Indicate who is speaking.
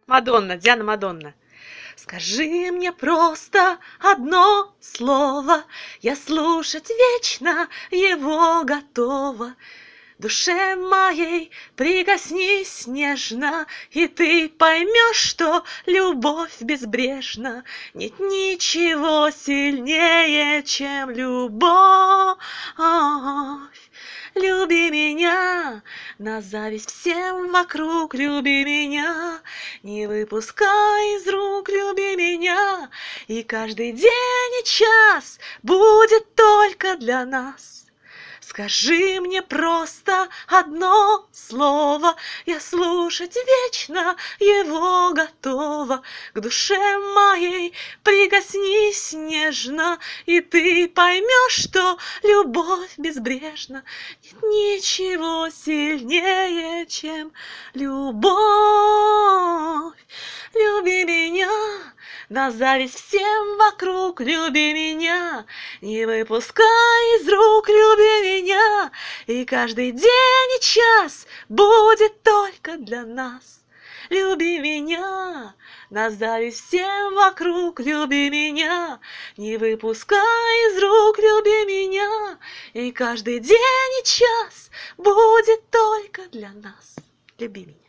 Speaker 1: Мадонна, Диана Мадонна. Скажи мне просто одно слово, я слушать вечно его готова. Душе моей прикоснись нежно, и ты поймешь, что любовь безбрежна. Нет ничего сильнее, чем любовь. Люби меня, на зависть всем вокруг, люби меня, не выпускай из рук, люби меня, и каждый день и час будет только для нас. Скажи мне просто одно слово, я слушать вечно его готова. К душе моей прикоснись нежно, и ты поймешь, что любовь безбрежна. Нет ничего сильнее, чем любовь. Люби меня, на зависть всем вокруг, люби меня, не выпускай из рук, люби меня, и каждый день и час будет только для нас. Люби меня, на зависть всем вокруг, люби меня, не выпускай из рук, люби меня, и каждый день и час будет только для нас. Люби меня.